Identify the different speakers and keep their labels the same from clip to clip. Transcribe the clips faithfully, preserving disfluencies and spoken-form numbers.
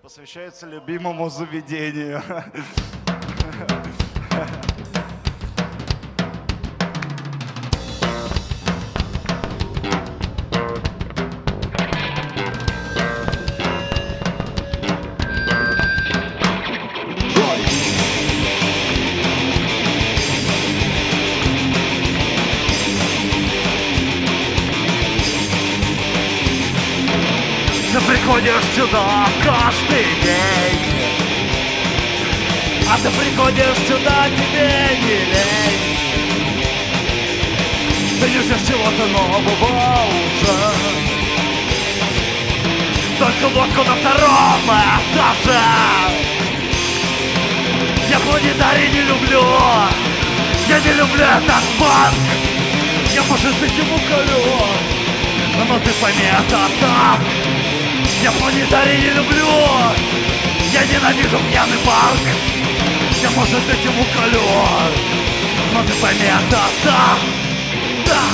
Speaker 1: Посвящается любимому заведению. Ты приходишь сюда каждый день, а ты приходишь сюда, тебе не лень. Ты не ждешь чего-то нового уже, только водку на втором этаже. Я планетарий не люблю, я не люблю этот банк. Я, может, этим уколю, но ты пойми, это так. Я планетарий не люблю, я ненавижу пьяный парк. Я, может, этим уколю, но ты пойми, это да, да.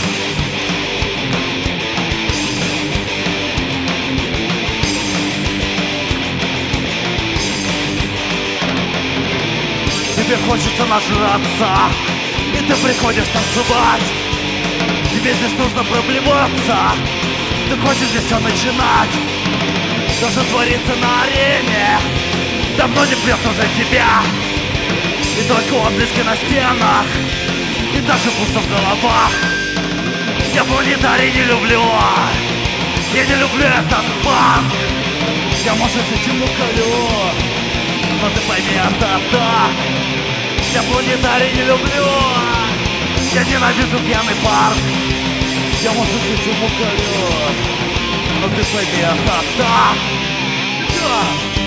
Speaker 1: Тебе хочется нажраться, и ты приходишь танцевать. Тебе здесь нужно проблеваться, ты хочешь здесь все начинать. То, что творится на арене, давно не прет уже тебя. И только отблески на стенах, и даже пусто в головах. Я планетарий не люблю, я не люблю этот банк. Я, может, этим уколю, но ты пойми, это так. Я планетарий не люблю, я ненавижу пьяный парк. Я, может, этим уколю, но ты пойми, это так. Да.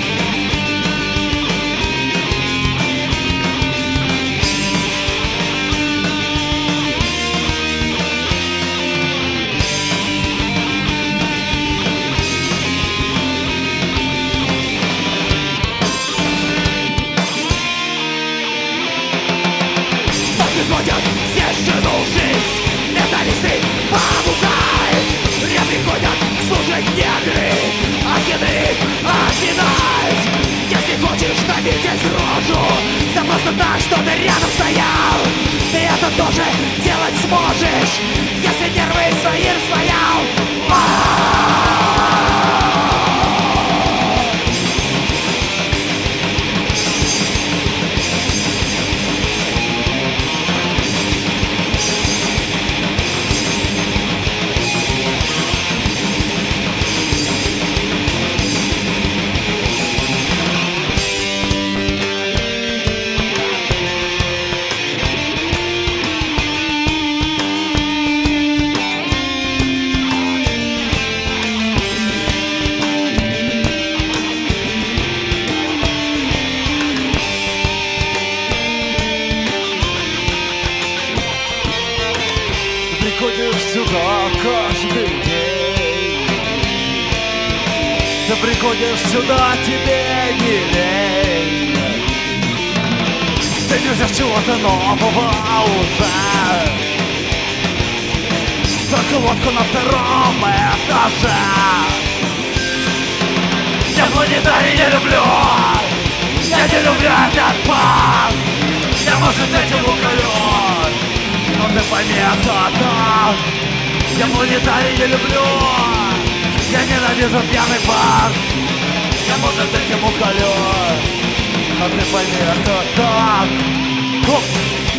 Speaker 2: Приходят здесь жену жизнь, это листы помогает. Мне приходят служить негры, а еды отвинать. Если хочешь набить здесь рожу, да просто так, что ты рядом стоял, ты это тоже делать сможешь, если нервы свои расслоял.
Speaker 1: Приходишь сюда каждый день, ты приходишь сюда, тебе не лень. Ты не ждешь чего-то нового уже, только водку на втором этаже. Я планетарий не люблю, я не люблю этот парк. Я, может, этим уколю, но ты пойми, это так. Я планетарий не люблю, я ненавижу пьяный парк. Я, может, этим уколю, но ты пойми, это так. Хоп.